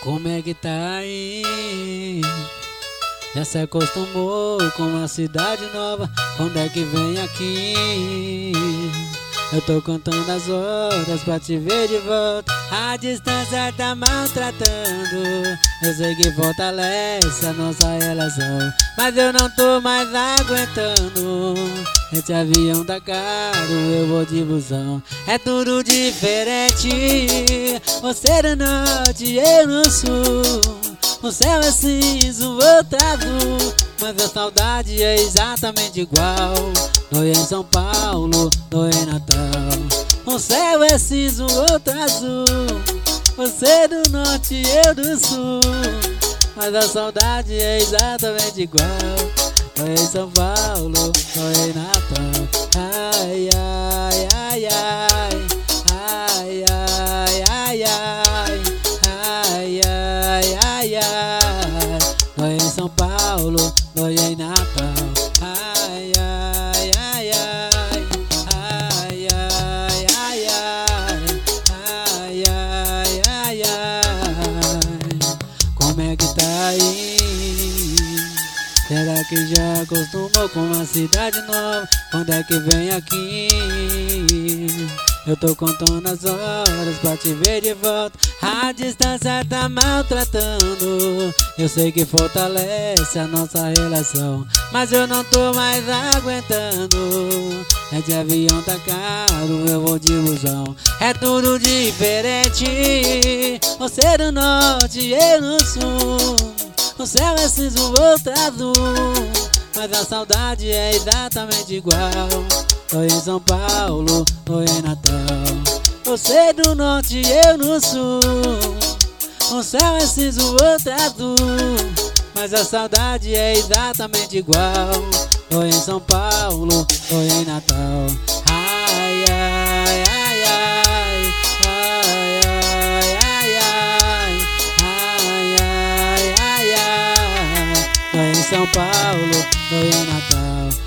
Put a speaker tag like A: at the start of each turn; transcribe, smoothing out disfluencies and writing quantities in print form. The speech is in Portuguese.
A: Como é que tá aí? Já se acostumou com uma cidade nova? Quando é que vem aqui? Eu tô contando as horas pra te ver de volta. A distância tá maltratando. Eu sei que fortalece a nossa relação, mas eu não tô mais aguentando. Esse avião tá caro, eu vou de busão. É tudo diferente. Você do norte, eu no sul. O céu é cinza, o outro azul, mas a saudade é exatamente igual. Nós em São Paulo, nós em Natal. O céu é cinza, o outro azul. Você do norte, eu do sul, mas a saudade é exatamente igual. Nós em São Paulo, nós em Natal. Ai, ai, ai, ai. Ai, ai, ai, ai. Ai, ai, ai, ai. Nós em São Paulo, nós em Natal. Ai, ai, ai, ai. Ai, ai, ai, ai. Ai, ai, ai, ai. Como é que tá aí? Será que já acostumou com uma cidade nova? Quando é que vem aqui? Eu tô contando as horas pra te ver de volta. A distância tá maltratando. Eu sei que fortalece a nossa relação, mas eu não tô mais aguentando. É de avião tá caro, eu vou de busão. É tudo diferente. Você do norte, eu no sul. O céu é cinza, o outro azul, mas a saudade é exatamente igual. Tô em São Paulo, tô em Natal. Você do norte, eu no sul. O céu é cinza, o outro azul, mas a saudade é exatamente igual. Tô em São Paulo, tô em Natal. Ai, ai, ai, ai. Ai, ai, ai, ai. Ai, ai, ai, ai. Tô em São Paulo, tô em Natal.